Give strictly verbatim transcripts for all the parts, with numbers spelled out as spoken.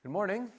Good morning.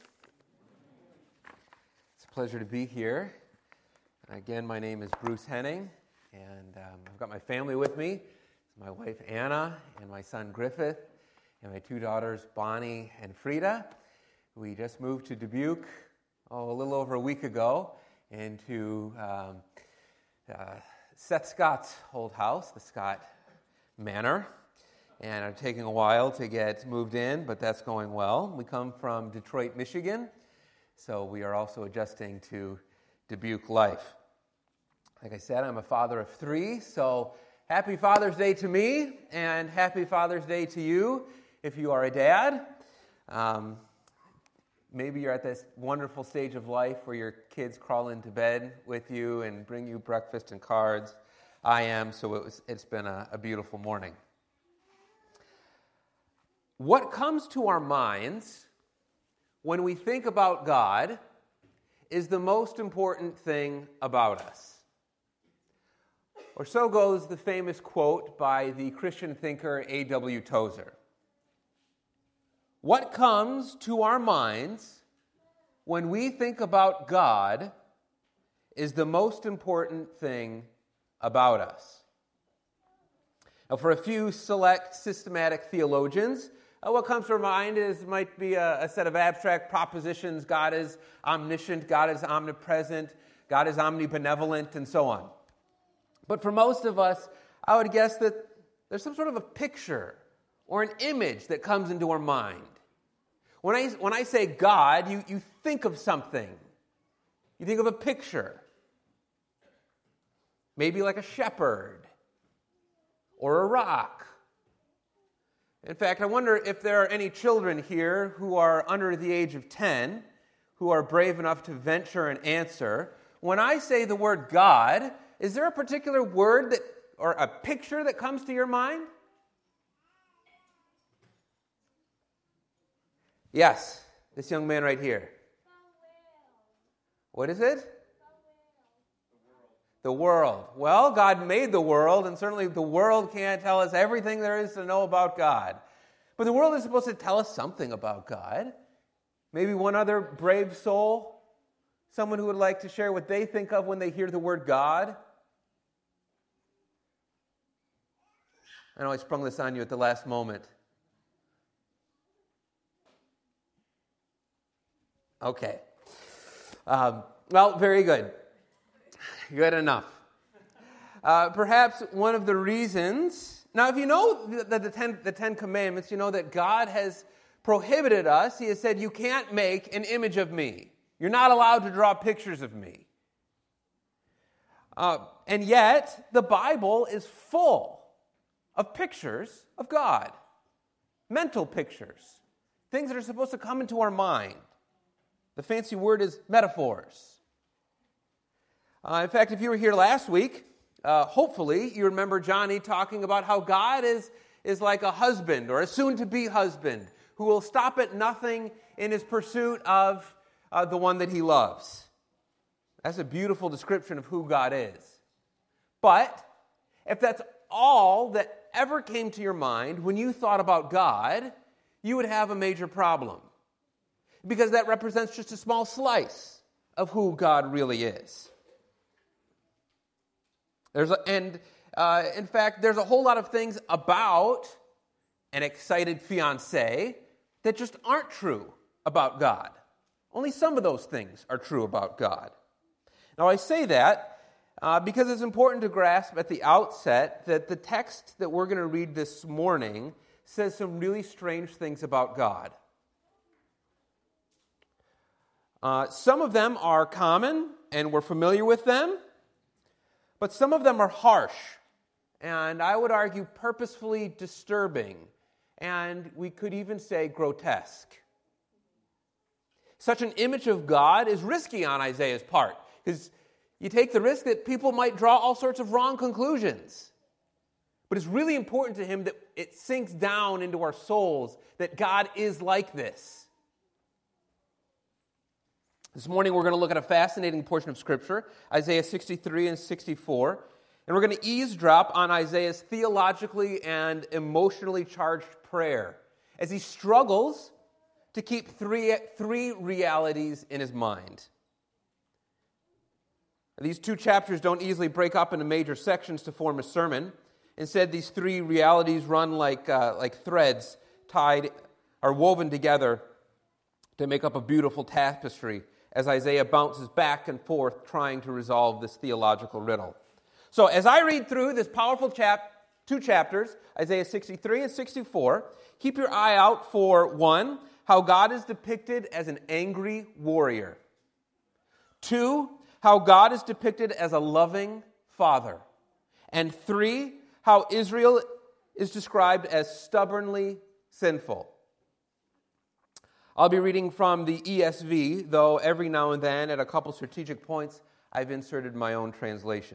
It's a pleasure to be here. Again, my name is Bruce Henning, and um, I've got my family with me. It's my wife Anna and my son Griffith and my two daughters Bonnie and Frida. We just moved to Dubuque oh, a little over a week ago into um, uh, Seth Scott's old house, the Scott Manor. And it's taking a while to get moved in, but that's going well. We come from Detroit, Michigan, so we are also adjusting to Dubuque life. Like I said, I'm a father of three, so happy Father's Day to me, and happy Father's Day to you if you are a dad. Um, maybe you're at this wonderful stage of life where your kids crawl into bed with you and bring you breakfast and cards. I am, so it was, it's been a, a beautiful morning. What comes to our minds when we think about God is the most important thing about us. Or so goes the famous quote by the Christian thinker A W Tozer. What comes to our minds when we think about God is the most important thing about us. Now, for a few select systematic theologians, Uh, what comes to our mind is might be a, a set of abstract propositions. God is omniscient, God is omnipresent, God is omnibenevolent, and so on. But for most of us, I would guess that there's some sort of a picture or an image that comes into our mind. When I, when I say God, you, you think of something. You think of a picture. Maybe like a shepherd or a rock. In fact, I wonder if there are any children here who are under the age of ten who are brave enough to venture an answer. When I say the word God, is there a particular word that or a picture that comes to your mind? Yes, this young man right here. What is it? The world. Well, God made the world, and certainly the world can't tell us everything there is to know about God. But the world is supposed to tell us something about God. Maybe one other brave soul, someone who would like to share what they think of when they hear the word God. I know I sprung this on you at the last moment. Okay. Um, well, very good. Good enough. Uh, perhaps one of the reasons... Now, if you know the, the, ten, the Ten Commandments, you know that God has prohibited us. He has said, you can't make an image of me. You're not allowed to draw pictures of me. Uh, and yet, the Bible is full of pictures of God. Mental pictures. Things that are supposed to come into our mind. The fancy word is metaphors. Uh, in fact, if you were here last week, uh, hopefully you remember Johnny talking about how God is, is like a husband or a soon-to-be husband who will stop at nothing in his pursuit of uh, the one that he loves. That's a beautiful description of who God is. But if that's all that ever came to your mind when you thought about God, you would have a major problem. Because that represents just a small slice of who God really is. There's a, and uh, in fact, there's a whole lot of things about an excited fiancé that just aren't true about God. Only some of those things are true about God. Now, I say that uh, because it's important to grasp at the outset that the text that we're going to read this morning says some really strange things about God. Uh, some of them are common, and we're familiar with them. But some of them are harsh, and I would argue purposefully disturbing, and we could even say grotesque. Such an image of God is risky on Isaiah's part, because you take the risk that people might draw all sorts of wrong conclusions. But it's really important to him that it sinks down into our souls that God is like this. This morning we're going to look at a fascinating portion of Scripture, Isaiah sixty-three and sixty-four, and we're going to eavesdrop on Isaiah's theologically and emotionally charged prayer as he struggles to keep three, three realities in his mind. These two chapters don't easily break up into major sections to form a sermon. Instead, these three realities run like, uh, like threads tied, are woven together to make up a beautiful tapestry as Isaiah bounces back and forth trying to resolve this theological riddle. So as I read through this powerful chap, two chapters, Isaiah sixty-three and sixty-four, keep your eye out for, one, how God is depicted as an angry warrior. Two, how God is depicted as a loving father. And three, how Israel is described as stubbornly sinful. I'll be reading from the E S V, though every now and then, at a couple strategic points, I've inserted my own translation.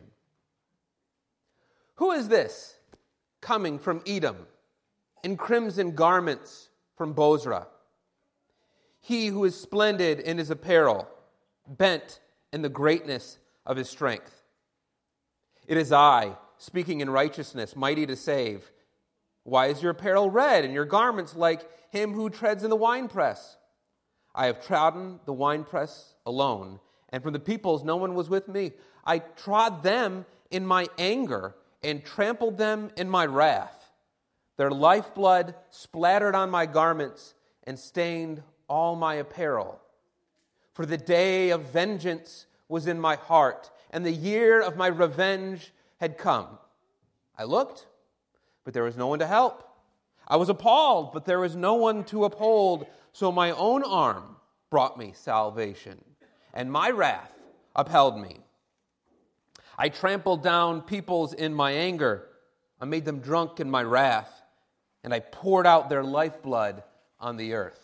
Who is this coming from Edom in crimson garments from Bozrah? He who is splendid in his apparel, bent in the greatness of his strength. It is I, speaking in righteousness, mighty to save. Why is your apparel red and your garments like him who treads in the winepress? I have trodden the winepress alone, and from the peoples no one was with me. I trod them in my anger and trampled them in my wrath. Their lifeblood splattered on my garments and stained all my apparel. For the day of vengeance was in my heart, and the year of my revenge had come. I looked, but there was no one to help. I was appalled, but there was no one to uphold. So my own arm brought me salvation, and my wrath upheld me. I trampled down peoples in my anger. I made them drunk in my wrath, and I poured out their lifeblood on the earth.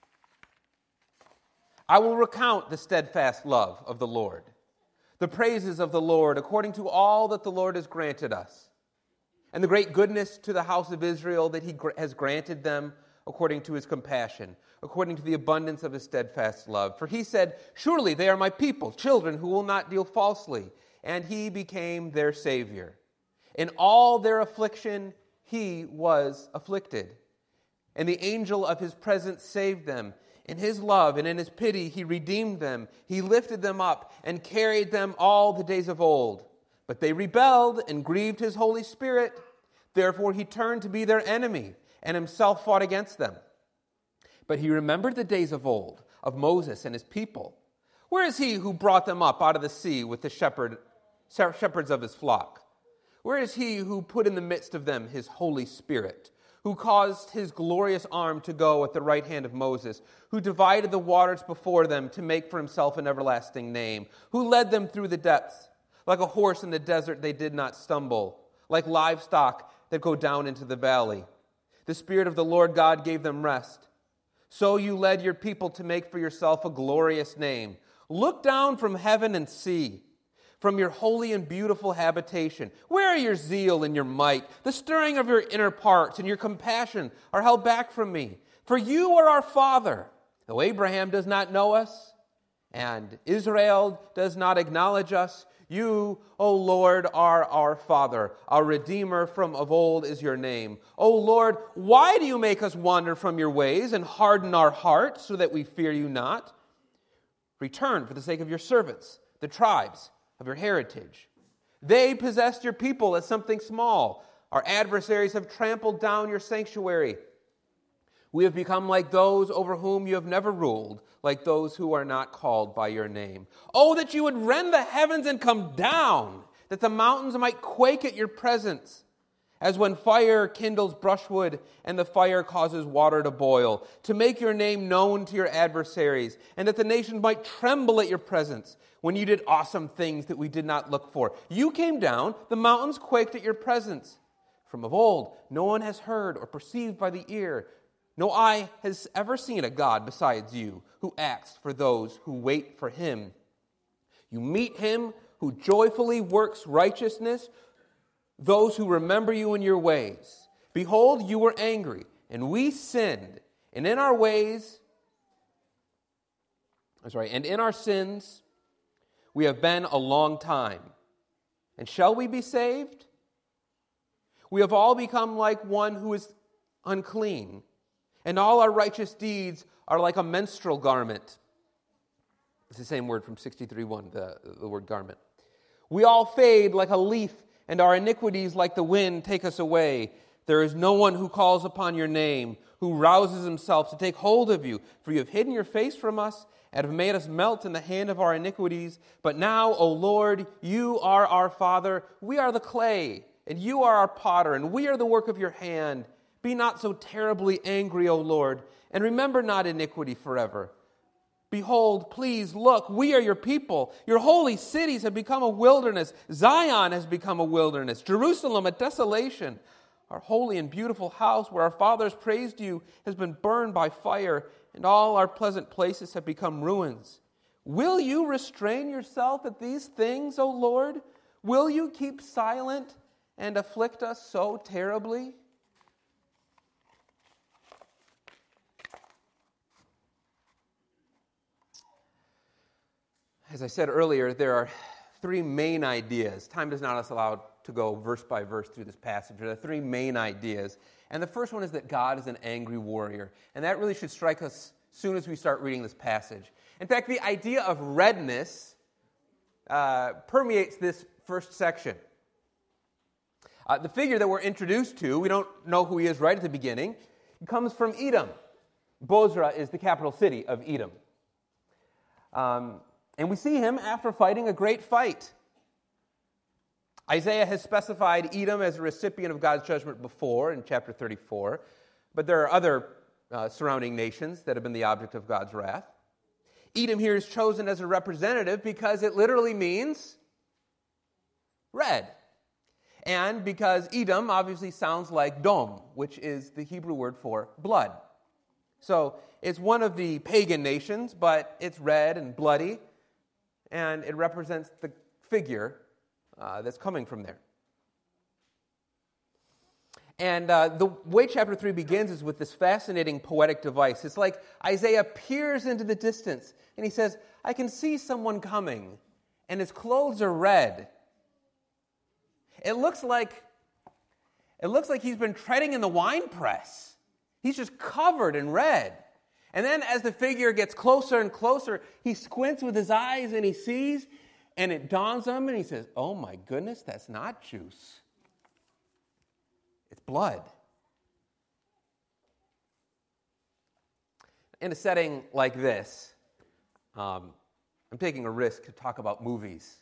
I will recount the steadfast love of the Lord, the praises of the Lord according to all that the Lord has granted us, and the great goodness to the house of Israel that he has granted them according to his compassion, according to the abundance of his steadfast love. For he said, surely they are my people, children who will not deal falsely. And he became their Savior. In all their affliction, he was afflicted. And the angel of his presence saved them. In his love and in his pity, he redeemed them. He lifted them up and carried them all the days of old. But they rebelled and grieved his Holy Spirit. Therefore he turned to be their enemy and himself fought against them. But he remembered the days of old, of Moses and his people. Where is he who brought them up out of the sea with the shepherd, shepherds of his flock? Where is he who put in the midst of them his Holy Spirit, who caused his glorious arm to go at the right hand of Moses, who divided the waters before them to make for himself an everlasting name, who led them through the depths? Like a horse in the desert they did not stumble, like livestock that go down into the valley. The Spirit of the Lord God gave them rest. So you led your people to make for yourself a glorious name. Look down from heaven and see, from your holy and beautiful habitation. Where are your zeal and your might? The stirring of your inner parts and your compassion are held back from me. For you are our Father, though Abraham does not know us, and Israel does not acknowledge us. You, O Lord, are our Father. Our Redeemer from of old is your name. O Lord, why do you make us wander from your ways and harden our hearts so that we fear you not? Return for the sake of your servants, the tribes of your heritage. They possessed your people as something small. Our adversaries have trampled down your sanctuary. We have become like those over whom you have never ruled, like those who are not called by your name. Oh, that you would rend the heavens and come down, that the mountains might quake at your presence. As when fire kindles brushwood and the fire causes water to boil, to make your name known to your adversaries, and that the nations might tremble at your presence when you did awesome things that we did not look for. You came down, the mountains quaked at your presence. From of old, no one has heard or perceived by the ear. No eye has ever seen a God besides you, who acts for those who wait for him. You meet him who joyfully works righteousness, those who remember you in your ways. Behold, you were angry, and we sinned, and in our ways, I'm sorry, and in our sins we have been a long time. And shall we be saved? We have all become like one who is unclean, and all our righteous deeds are like a menstrual garment. It's the same word from sixty-three one, the, the word garment. We all fade like a leaf, and our iniquities like the wind take us away. There is no one who calls upon your name, who rouses himself to take hold of you. For you have hidden your face from us, and have made us melt in the hand of our iniquities. But now, O Lord, you are our Father. We are the clay, and you are our potter, and we are the work of your hand. Be not so terribly angry, O Lord, and remember not iniquity forever. Behold, please look, we are your people. Your holy cities have become a wilderness. Zion has become a wilderness. Jerusalem a desolation. Our holy and beautiful house where our fathers praised you has been burned by fire, and all our pleasant places have become ruins. Will you restrain yourself at these things, O Lord? Will you keep silent and afflict us so terribly? As I said earlier, there are three main ideas. Time does not allow to go verse by verse through this passage. There are three main ideas. And the first one is that God is an angry warrior. And that really should strike us as soon as we start reading this passage. In fact, the idea of redness uh, permeates this first section. Uh, the figure that we're introduced to, we don't know who he is right at the beginning, comes from Edom. Bozrah is the capital city of Edom. Um, and we see him after fighting a great fight. Isaiah has specified Edom as a recipient of God's judgment before in chapter thirty-four, but there are other uh, surrounding nations that have been the object of God's wrath. Edom here is chosen as a representative because it literally means red. And because Edom obviously sounds like dom, which is the Hebrew word for blood. So it's one of the pagan nations, but it's red and bloody, and it represents the figure uh, that's coming from there. And uh, the way chapter three begins is with this fascinating poetic device. It's like Isaiah peers into the distance, and he says, I can see someone coming, and his clothes are red. It looks like, it looks like he's been treading in the winepress. He's just covered in red. And then as the figure gets closer and closer, he squints with his eyes and he sees, and it dawns on him, and he says, oh my goodness, that's not juice. It's blood. In a setting like this, um, I'm taking a risk to talk about movies.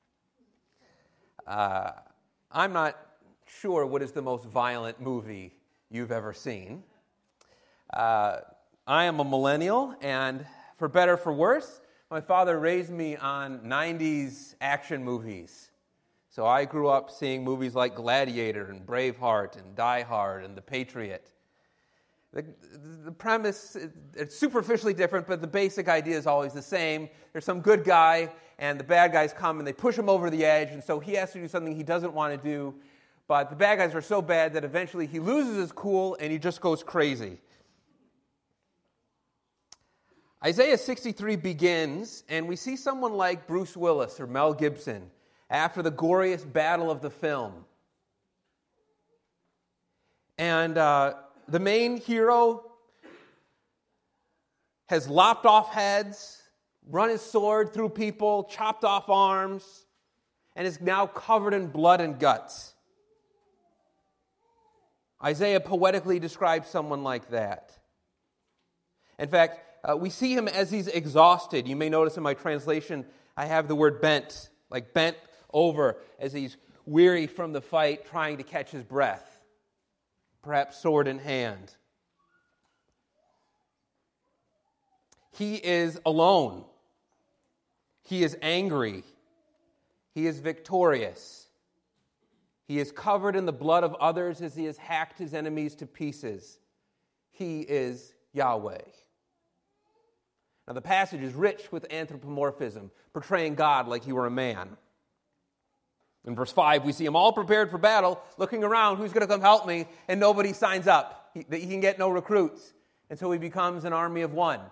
Uh, I'm not sure what is the most violent movie you've ever seen. Uh, I am a millennial, and for better or for worse, my father raised me on nineties action movies. So I grew up seeing movies like Gladiator and Braveheart and Die Hard and The Patriot. The, the premise, it's superficially different, but the basic idea is always the same. There's some good guy, and the bad guys come and they push him over the edge, and so he has to do something he doesn't want to do. But the bad guys are so bad that eventually he loses his cool and he just goes crazy. Isaiah sixty-three begins, and we see someone like Bruce Willis or Mel Gibson after the goriest battle of the film. And uh, the main hero has lopped off heads, run his sword through people, chopped off arms, and is now covered in blood and guts. Isaiah poetically describes someone like that. In fact, uh, we see him as he's exhausted. You may notice in my translation, I have the word bent, like bent over as he's weary from the fight, trying to catch his breath, perhaps sword in hand. He is alone. He is angry. He is victorious. He is covered in the blood of others as he has hacked his enemies to pieces. He is Yahweh. Now, the passage is rich with anthropomorphism, portraying God like he were a man. In verse five, we see him all prepared for battle, looking around, who's going to come help me? And nobody signs up. He, he can get no recruits. And so he becomes an army of one.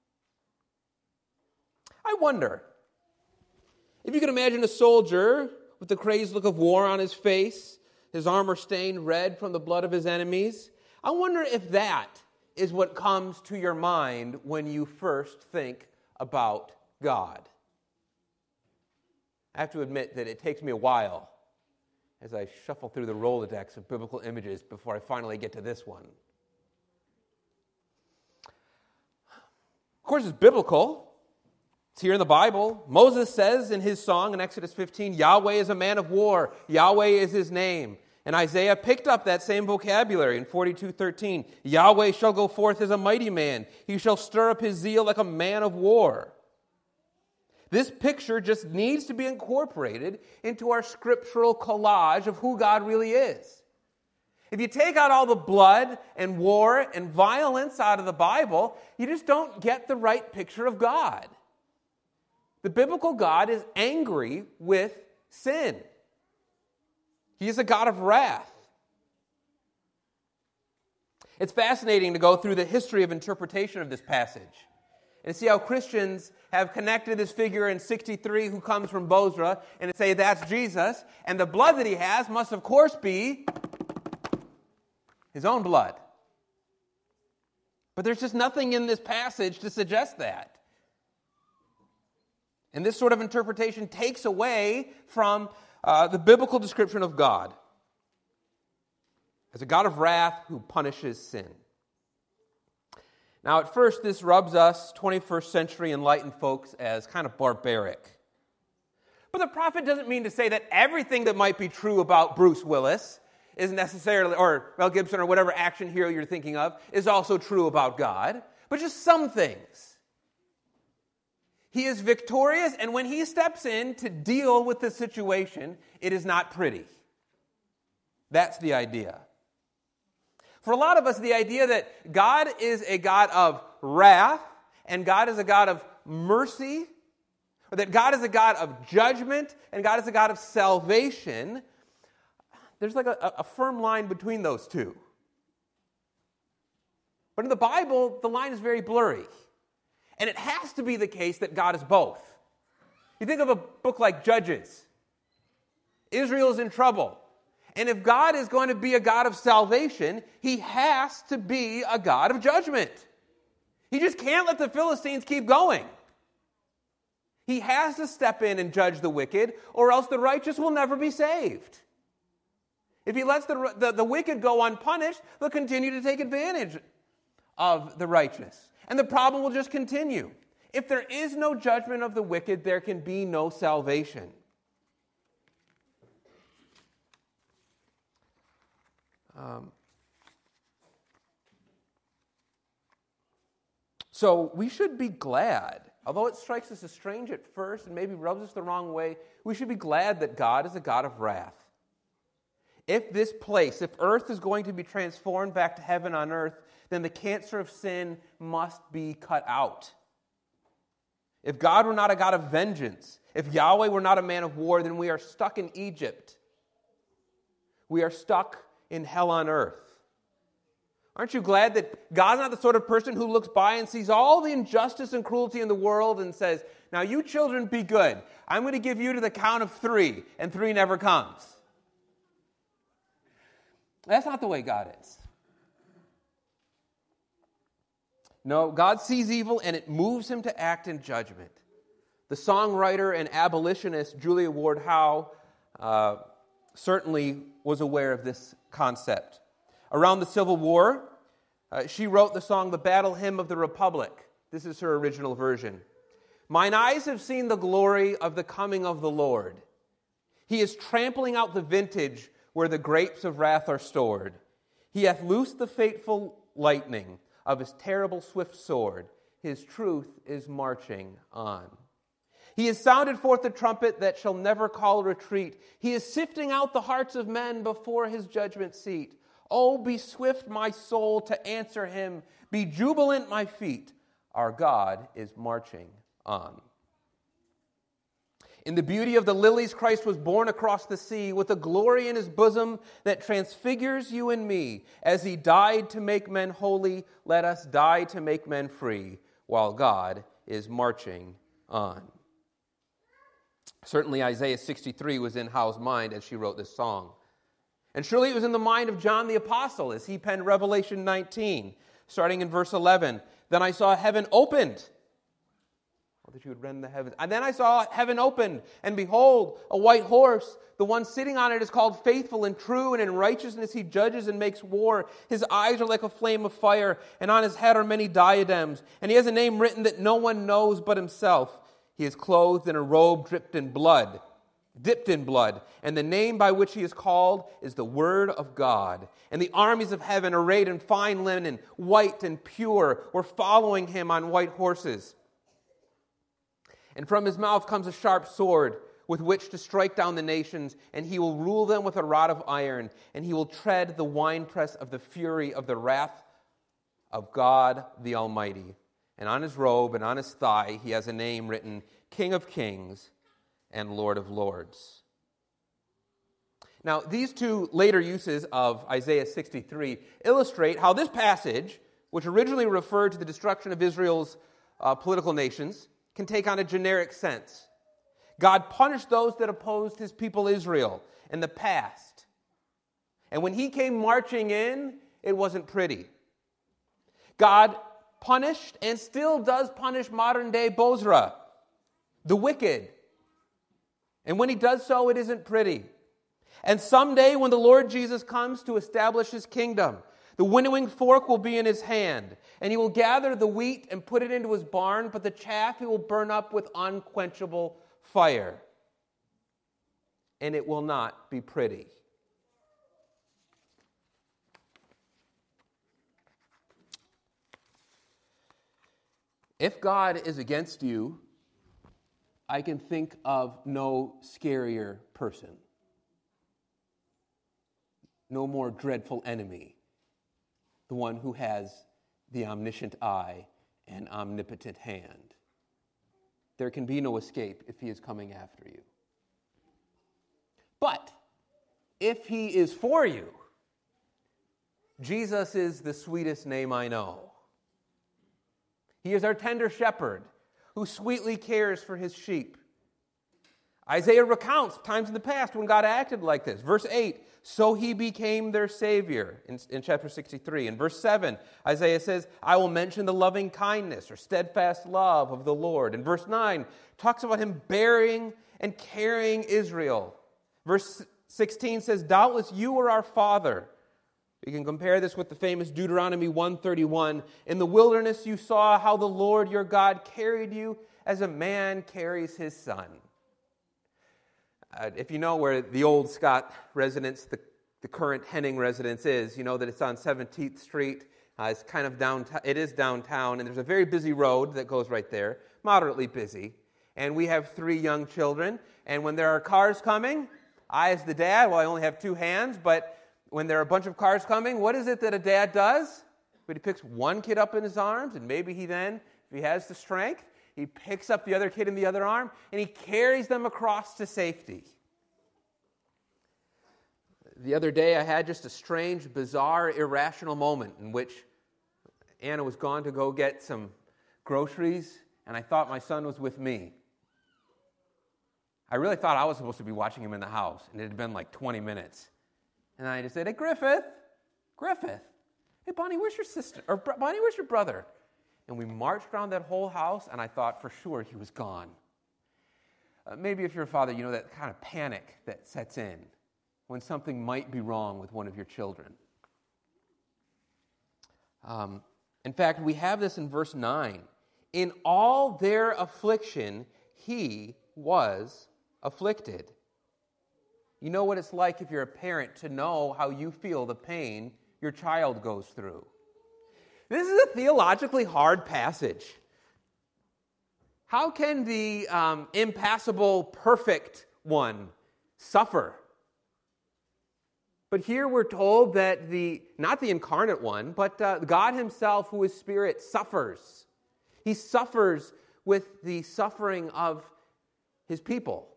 I wonder, if you can imagine a soldier with the crazed look of war on his face, his armor stained red from the blood of his enemies, I wonder if that is what comes to your mind when you first think about God? I have to admit that it takes me a while as I shuffle through the Rolodex of biblical images before I finally get to this one. Of course, it's biblical. It's here in the Bible. Moses says in his song in Exodus fifteen, Yahweh is a man of war. Yahweh is his name. And Isaiah picked up that same vocabulary in forty-two thirteen. Yahweh shall go forth as a mighty man. He shall stir up his zeal like a man of war. This picture just needs to be incorporated into our scriptural collage of who God really is. If you take out all the blood and war and violence out of the Bible, you just don't get the right picture of God. The biblical God is angry with sin. He is a God of wrath. It's fascinating to go through the history of interpretation of this passage and see how Christians have connected this figure in sixty-three who comes from Bozrah and say that's Jesus, and the blood that he has must of course be his own blood. But there's just nothing in this passage to suggest that. And this sort of interpretation takes away from uh, the biblical description of God as a God of wrath who punishes sin. Now, at first, this rubs us twenty-first century enlightened folks as kind of barbaric. But the prophet doesn't mean to say that everything that might be true about Bruce Willis is necessarily, or Mel Gibson, or whatever action hero you're thinking of, is also true about God, but just some things. He is victorious, and when he steps in to deal with the situation, it is not pretty. That's the idea. For a lot of us, the idea that God is a God of wrath, and God is a God of mercy, or that God is a God of judgment, and God is a God of salvation, there's like a, a firm line between those two. But in the Bible, the line is very blurry. And it has to be the case that God is both. You think of a book like Judges. Israel is in trouble. And if God is going to be a God of salvation, he has to be a God of judgment. He just can't let the Philistines keep going. He has to step in and judge the wicked, or else the righteous will never be saved. If he lets the, the, the wicked go unpunished, they'll continue to take advantage of the righteous. And the problem will just continue. If there is no judgment of the wicked, there can be no salvation. Um, so we should be glad, although it strikes us as strange at first and maybe rubs us the wrong way, we should be glad that God is a God of wrath. If this place, if earth is going to be transformed back to heaven on earth, then the cancer of sin must be cut out. If God were not a God of vengeance, if Yahweh were not a man of war, then we are stuck in Egypt. We are stuck in hell on earth. Aren't you glad that God's not the sort of person who looks by and sees all the injustice and cruelty in the world and says, now you children be good. I'm going to give you to the count of three, and three never comes. That's not the way God is. No, God sees evil and it moves him to act in judgment. The songwriter and abolitionist Julia Ward Howe uh, certainly was aware of this concept. Around the Civil War, uh, she wrote the song The Battle Hymn of the Republic. This is her original version. Mine eyes have seen the glory of the coming of the Lord. He is trampling out the vintage where the grapes of wrath are stored. He hath loosed the fateful lightning of his terrible swift sword. His truth is marching on. He has sounded forth the trumpet that shall never call retreat. He is sifting out the hearts of men before his judgment seat. Oh, be swift, my soul, to answer him. Be jubilant, my feet. Our God is marching on. In the beauty of the lilies, Christ was born across the sea with a glory in his bosom that transfigures you and me. As he died to make men holy, let us die to make men free, while God is marching on. Certainly Isaiah sixty-three was in Howe's mind as she wrote this song. And surely it was in the mind of John the Apostle as he penned Revelation nineteen. starting in verse eleven. Then I saw heaven opened. Oh, that you would rend the heavens. And then I saw heaven opened, and behold, a white horse. The one sitting on it is called Faithful and True, and in righteousness he judges and makes war. His eyes are like a flame of fire, and on his head are many diadems. And he has a name written that no one knows but himself. He is clothed in a robe dripped in blood, dipped in blood. And the name by which he is called is the Word of God. And the armies of heaven, arrayed in fine linen, white and pure, were following him on white horses. And from his mouth comes a sharp sword, with which to strike down the nations, and he will rule them with a rod of iron, and he will tread the winepress of the fury of the wrath of God the Almighty. And on his robe and on his thigh he has a name written, King of Kings and Lord of Lords. Now, these two later uses of Isaiah sixty-three illustrate how this passage, which originally referred to the destruction of Israel's uh, political nations, can take on a generic sense. God punished those that opposed his people Israel in the past. And when he came marching in, it wasn't pretty. God punished and still does punish modern-day Bozrah, the wicked. And when he does so, it isn't pretty. And someday when the Lord Jesus comes to establish his kingdom, the winnowing fork will be in his hand, and he will gather the wheat and put it into his barn, but the chaff he will burn up with unquenchable fire. And it will not be pretty. If God is against you, I can think of no scarier person, no more dreadful enemy, the one who has the omniscient eye and omnipotent hand. There can be no escape if he is coming after you. But if he is for you, Jesus is the sweetest name I know. He is our tender shepherd who sweetly cares for his sheep. Isaiah recounts times in the past when God acted like this. Verse eight, so he became their Savior in, in chapter sixty-three. In verse seven, Isaiah says, I will mention the loving kindness or steadfast love of the Lord. In verse nine, talks about him bearing and carrying Israel. Verse sixteen says, doubtless you are our father. You can compare this with the famous Deuteronomy one thirty-one. In the wilderness you saw how the Lord your God carried you as a man carries his son. Uh, if you know where the old Scott residence, the, the current Henning residence is, you know that it's on seventeenth Street. Uh, it's kind of downtown. It is downtown, and there's a very busy road that goes right there, moderately busy. And we have three young children, and when there are cars coming, I as the dad, well, I only have two hands, but when there are a bunch of cars coming, what is it that a dad does? But he picks one kid up in his arms, and maybe he then, if he has the strength, he picks up the other kid in the other arm, and he carries them across to safety. The other day, I had just a strange, bizarre, irrational moment in which Anna was gone to go get some groceries, and I thought my son was with me. I really thought I was supposed to be watching him in the house, and it had been like twenty minutes. And I just said, hey, Griffith, Griffith, hey, Bonnie, where's your sister? Or Bonnie, where's your brother? And we marched around that whole house, and I thought for sure he was gone. Uh, maybe if you're a father, you know that kind of panic that sets in when something might be wrong with one of your children. Um, in fact, we have this in verse nine. In all their affliction, he was afflicted. You know what it's like if you're a parent to know how you feel the pain your child goes through. This is a theologically hard passage. How can the um, impassible, perfect one suffer? But here we're told that the, not the incarnate one, but uh, God himself, who is Spirit, suffers. He suffers with the suffering of his people.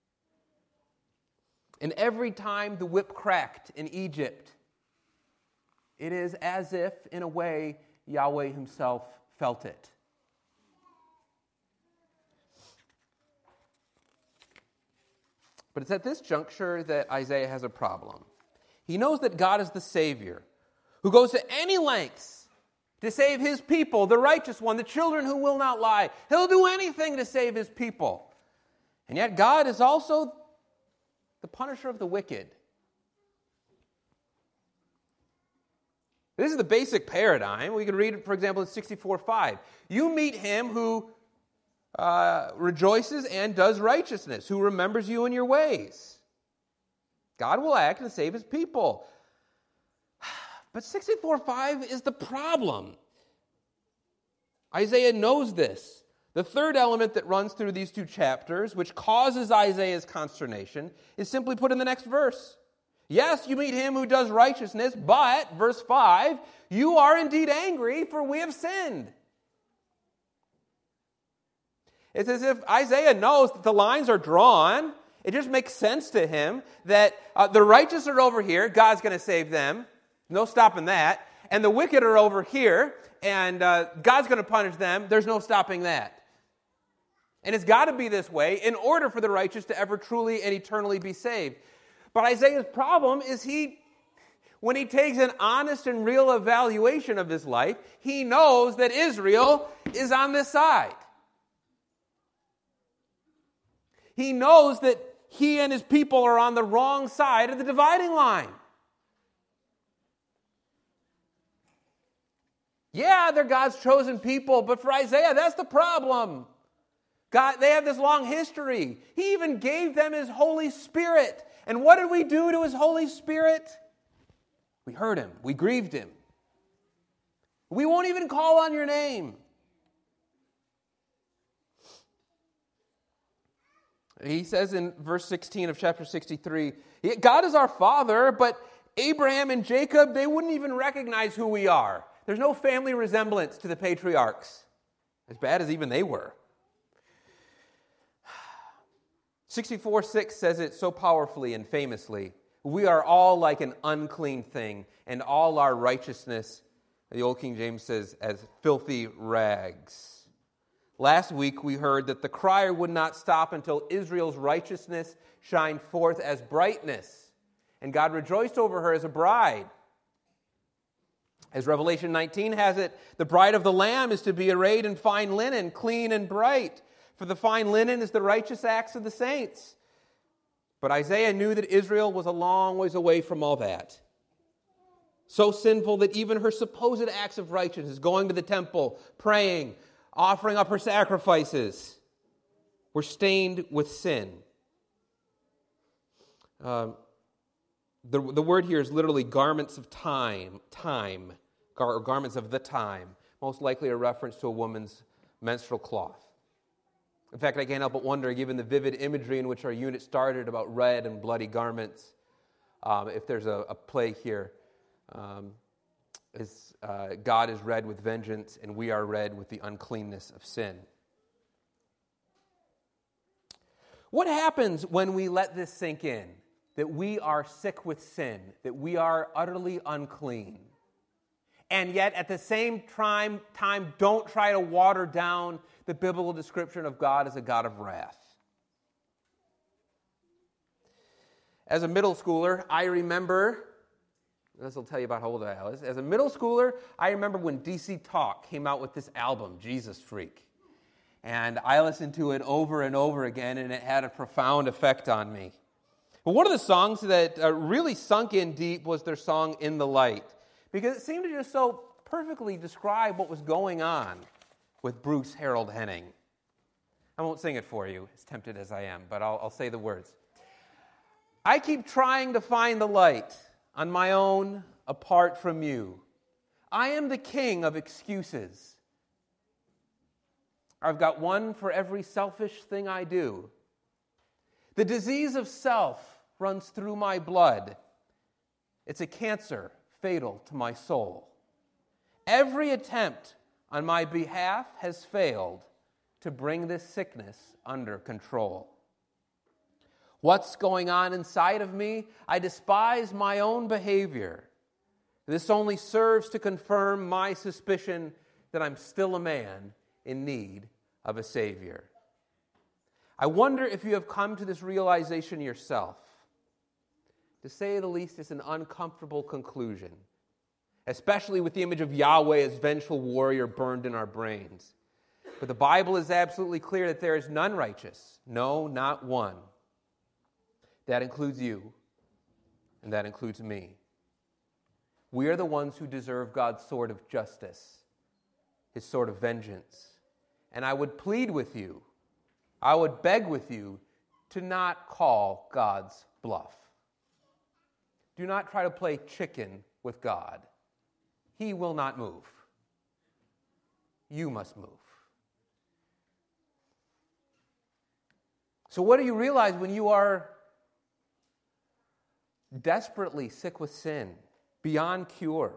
And every time the whip cracked in Egypt, it is as if, in a way, Yahweh himself felt it. But it's at this juncture that Isaiah has a problem. He knows that God is the Savior, who goes to any lengths to save his people, the righteous one, the children who will not lie. He'll do anything to save his people. And yet God is also the punisher of the wicked. This is the basic paradigm. We can read it, for example, in sixty-four five. You meet him who uh, rejoices and does righteousness, who remembers you in your ways. God will act and save his people. But sixty-four five is the problem. Isaiah knows this. The third element that runs through these two chapters, which causes Isaiah's consternation, is simply put in the next verse. Yes, you meet him who does righteousness, but, verse five, you are indeed angry, for we have sinned. It's as if Isaiah knows that the lines are drawn. It just makes sense to him that uh, the righteous are over here, God's going to save them. No stopping that. And the wicked are over here, and uh, God's going to punish them. There's no stopping that. And it's got to be this way in order for the righteous to ever truly and eternally be saved. But Isaiah's problem is he, when he takes an honest and real evaluation of his life, he knows that Israel is on this side. He knows that he and his people are on the wrong side of the dividing line. Yeah, they're God's chosen people, but for Isaiah, that's the problem. God, they have this long history. He even gave them his Holy Spirit. And what did we do to his Holy Spirit? We hurt him. We grieved him. We won't even call on your name. He says in verse sixteen of chapter sixty-three, God is our Father, but Abraham and Jacob, they wouldn't even recognize who we are. There's no family resemblance to the patriarchs, as bad as even they were. sixty-four six says it so powerfully and famously. We are all like an unclean thing, and all our righteousness, the old King James says, as filthy rags. Last week we heard that the crier would not stop until Israel's righteousness shined forth as brightness, and God rejoiced over her as a bride. As Revelation nineteen has it, the bride of the Lamb is to be arrayed in fine linen, clean and bright. For the fine linen is the righteous acts of the saints. But Isaiah knew that Israel was a long ways away from all that. So sinful that even her supposed acts of righteousness, going to the temple, praying, offering up her sacrifices, were stained with sin. Um, the, the word here is literally garments of time, time, gar, garments of the time, most likely a reference to a woman's menstrual cloth. In fact, I can't help but wonder, given the vivid imagery in which our unit started about red and bloody garments, um, if there's a, a play here. Um, is, uh, God is red with vengeance, and we are red with the uncleanness of sin. What happens when we let this sink in? That we are sick with sin, that we are utterly unclean. And yet, at the same time, time, don't try to water down the biblical description of God as a God of wrath. As a middle schooler, I remember, this will tell you about how old I was. As a middle schooler, I remember when D C Talk came out with this album, Jesus Freak. And I listened to it over and over again, and it had a profound effect on me. But one of the songs that uh, really sunk in deep was their song, In the Light. Because it seemed to just so perfectly describe what was going on with Bruce Harold Henning. I won't sing it for you, as tempted as I am, but I'll, I'll say the words. I keep trying to find the light on my own, apart from you. I am the king of excuses. I've got one for every selfish thing I do. The disease of self runs through my blood. It's a cancer fatal to my soul. Every attempt on my behalf has failed to bring this sickness under control. What's going on inside of me? I despise my own behavior. This only serves to confirm my suspicion that I'm still a man in need of a Savior. I wonder if you have come to this realization yourself. To say the least, it's an uncomfortable conclusion. especially with the image of Yahweh as vengeful warrior burned in our brains. But the Bible is absolutely clear that there is none righteous. No, not one. That includes you, and that includes me. We are the ones who deserve God's sword of justice, his sword of vengeance. And I would plead with you, I would beg with you to not call God's bluff. Do not try to play chicken with God. He will not move. You must move. So what do you realize when you are desperately sick with sin, beyond cure?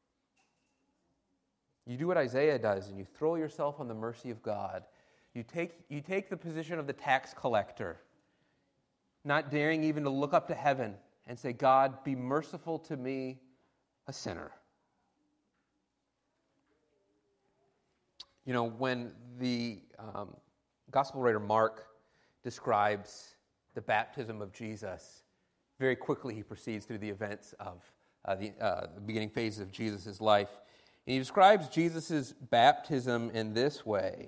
You do what Isaiah does, and you throw yourself on the mercy of God. You take, you take the position of the tax collector, not daring even to look up to heaven and say, God, be merciful to me, a sinner. You know, when the um, gospel writer Mark describes the baptism of Jesus, very quickly he proceeds through the events of uh, the, uh, the beginning phases of Jesus' life. And he describes Jesus' baptism in this way.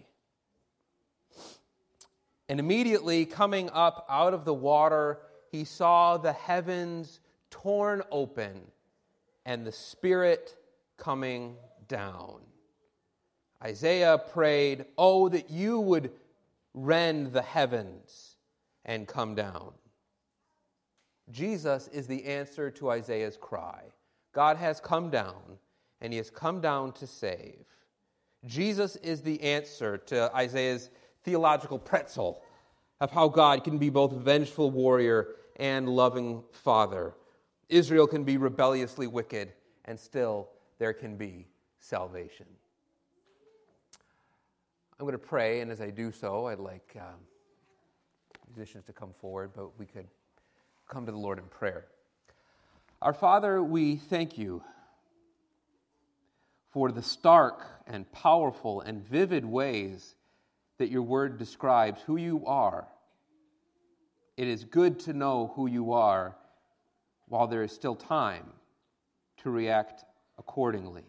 And immediately coming up out of the water, he saw the heavens torn open and the Spirit coming down. Isaiah prayed, "Oh, that you would rend the heavens and come down." Jesus is the answer to Isaiah's cry. God has come down, and he has come down to save. Jesus is the answer to Isaiah's theological pretzel of how God can be both vengeful warrior and loving father. Israel can be rebelliously wicked, and still there can be salvation. I'm going to pray, and as I do so, I'd like um, musicians to come forward, but we could come to the Lord in prayer. Our Father, we thank you for the stark and powerful and vivid ways that your word describes who you are. It is good to know who you are while there is still time to react accordingly.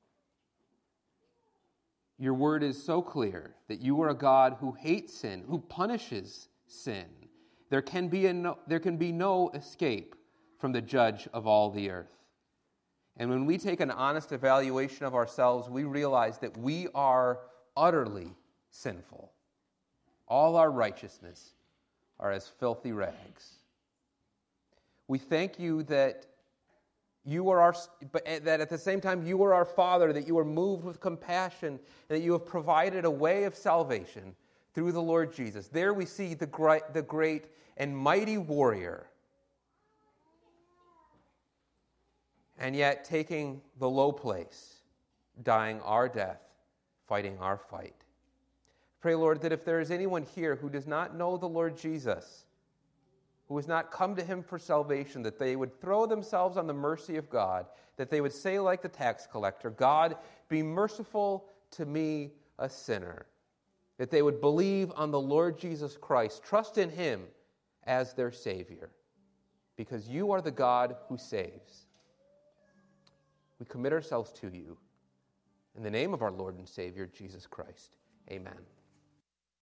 Your word is so clear that you are a God who hates sin, who punishes sin. There can be a no, there can be no escape from the judge of all the earth. And when we take an honest evaluation of ourselves, we realize that we are utterly sinful. All our righteousness are as filthy rags. We thank you that you are our, but that at the same time you are our Father, that you are moved with compassion, and that you have provided a way of salvation through the Lord Jesus. There we see the great, the great and mighty warrior, and yet taking the low place, dying our death, fighting our fight. Pray, Lord, that if there is anyone here who does not know the Lord Jesus, who has not come to him for salvation, that they would throw themselves on the mercy of God, that they would say like the tax collector, God, be merciful to me, a sinner. That they would believe on the Lord Jesus Christ, trust in him as their Savior, because you are the God who saves. We commit ourselves to you. In the name of our Lord and Savior, Jesus Christ, amen.